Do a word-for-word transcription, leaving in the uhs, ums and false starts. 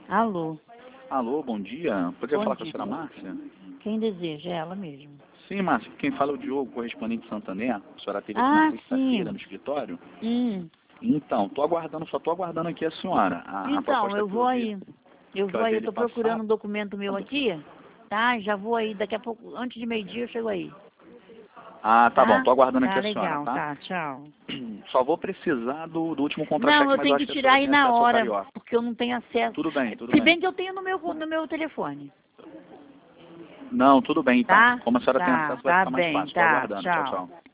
Alô, Alô, bom dia. Poderia bom falar com a dia. senhora Márcia? Quem deseja? Ela mesmo. Sim, Márcia. Quem fala é o Diogo, correspondente de Santander. A senhora teve aqui Ah, na sexta-feira sim. no escritório? Hum. Então, tô aguardando, só tô aguardando aqui a senhora. A, a Então, proposta eu que eu vou vi, aí. Eu que eu vou aí, havia eu lhe tô procurando um passado. documento meu aqui, tá? Já vou aí, daqui a pouco, antes de meio-dia eu chego aí. Ah, tá bom, Tá? tô aguardando aqui Tá a senhora, legal, tá? tá, tchau. Só vou precisar do, do último Não, contra-cheque, eu mas eu tenho acho que que a tirar senhora aí tem na acesso ao hora, Carioca. porque eu não tenho acesso. Tudo bem, tudo Se bem. bem que eu tenho no meu, no meu telefone. Não, tudo bem então. Tá? Como a senhora tem Tá, acesso, vai tá ficar mais bem, fácil. Tô tá, aguardando. Tchau, tchau. tchau.